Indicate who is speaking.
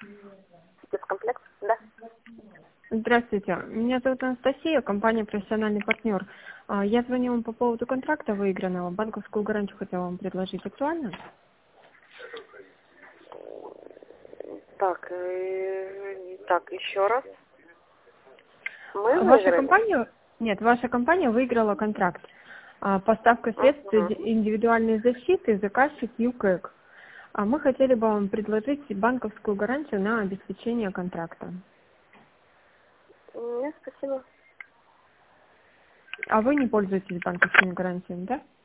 Speaker 1: Спецкомплект? Да.
Speaker 2: Здравствуйте, меня зовут Анастасия, компания «Профессиональный партнер». Я звоню вам по поводу контракта выигранного. Банковскую гарантию хотела вам предложить. Актуально?
Speaker 1: Так, так, еще раз. Мы
Speaker 2: Ваша
Speaker 1: выиграли?
Speaker 2: компания... Нет, ваша компания выиграла контракт. Поставка средств
Speaker 1: Угу.
Speaker 2: индивидуальной защиты, заказчик ЮКЭК. Мы хотели бы вам предложить банковскую гарантию на обеспечение контракта.
Speaker 1: Нет, спасибо.
Speaker 2: А вы не пользуетесь банковскими гарантиями, да?